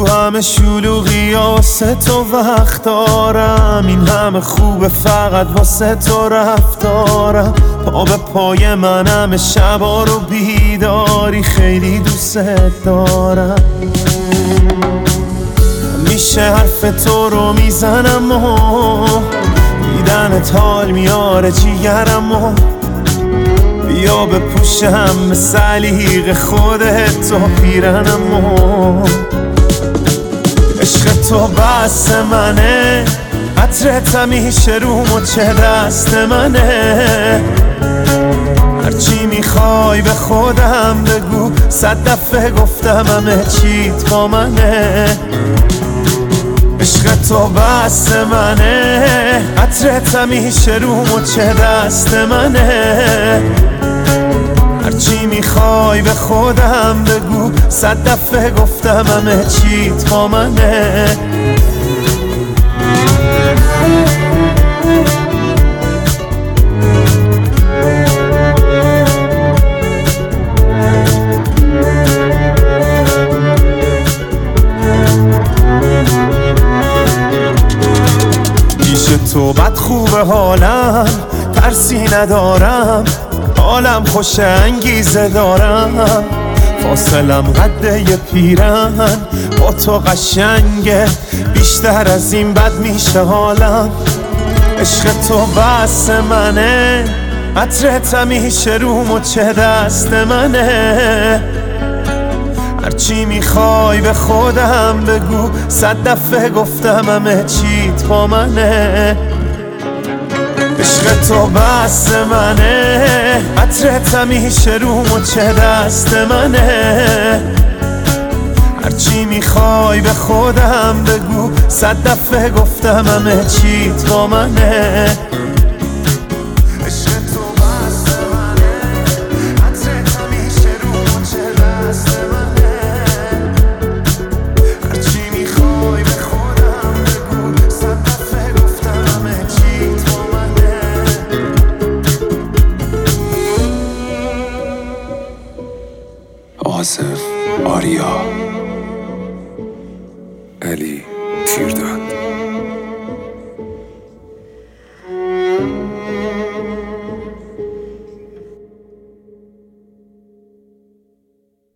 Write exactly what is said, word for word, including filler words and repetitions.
همه شلوغی واسه تو وقت دارم، این همه خوبه فقط واسه تو رفتارم. پا به پای منم شبا رو بیداری، خیلی دوست دارم. میشه حرف تو رو میزنم و دیدنت حال میاره جیگرم و بیا بپوشم به سلیق خودت تو پیرنم و عشق تو بس منه، عطرت همیشه رو مچ دست منه. هرچی میخوای به خودم بگو، صد دفعه گفتم همه چیت با منه. عشق تو بس منه، عطرت همیشه رو مچ دست منه. هرچی میخوای به خودم بگو، صد دفعه گفتم همه چیت با منه. تو بد خوبه حالم، ترسی ندارم، حالم خوش انگیزه دارم. فاصلم قده یه پیرن، با تو قشنگه، بیشتر از این بد میشه حالم. عشق تو بس منه، عطرت همیشه رو مچ دست منه. هرچی میخوای به خودم بگو، صد دفعه گفتم همه چیت با منه. عشق تو بس منه، عطرت همیشه رو مچ دست منه. هرچی میخوای به خودم بگو، صد دفعه گفتم همه چیت با منه. آصف آریا علی تیردان.